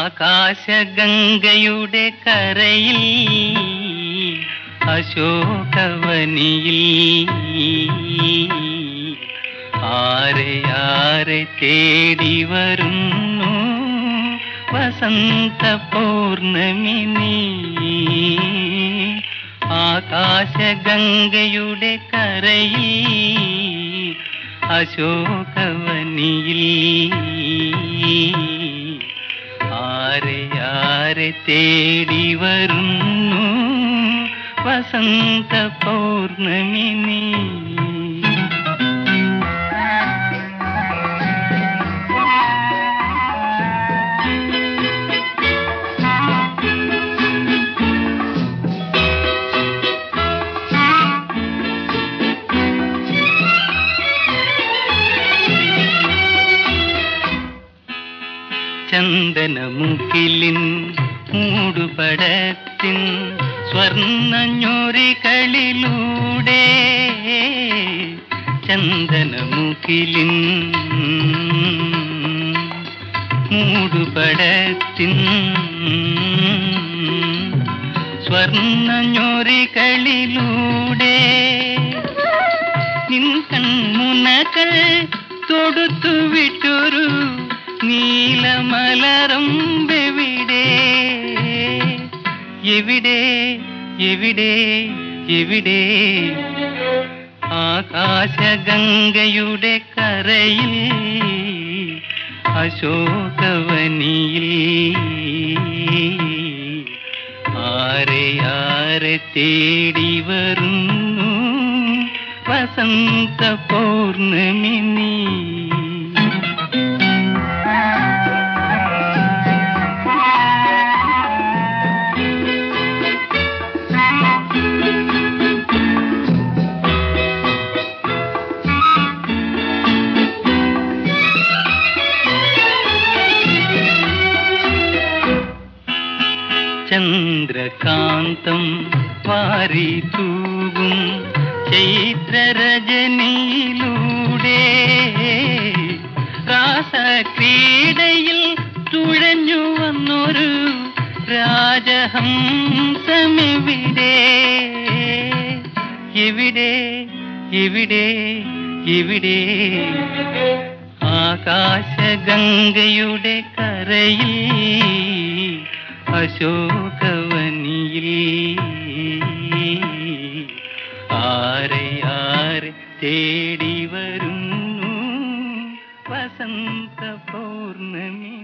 ആകാശഗംഗയുടെ കരയിൽ അശോകവനിയിൽ ആരെ തേടി വരുന്നു വസന്ത പൗർണമി നീ. ആകാശഗംഗയുടെ കരയിൽ അശോകവനിയിൽ ആരെ തേടി വരുന്നു വസന്ത പൗർണമി നീ. ചന്ദനമുകിലിൻ മൂടുപടത്തിൻ സ്വർണ്ണഞ്ഞൊരികളിലൂടെ ചന്ദനമുകിലിൻ മൂടുപടത്തിൻ സ്വർണ്ണഞ്ഞൊരികളിലൂടെ നിൻ കൺമുനകൾ തൊടുത്തുവിട്ടൊരു നീലമലരമ്പെവിടെ എവിടെ എവിടെ എവിടെ. ആകാശഗംഗയുടെ കരയിൽ അശോകവനിയിൽ ആരെ തേടി വരുന്നു വസന്ത പൗർണമി നീ. ചന്ദ്രകാന്തം വാരി തൂകും ചൈത്രരജനിയിലൂടെ രാസക്രീഡയിൽ തുഴഞ്ഞു വന്നൊരു രാജഹംസമെവിടെ എവിടെ എവിടെ എവിടെ. ആകാശഗംഗയുടെ കരയിൽ അശോകവനിയിൽ ആരെ തേടി വരുന്നു വസന്ത പൗർണമി.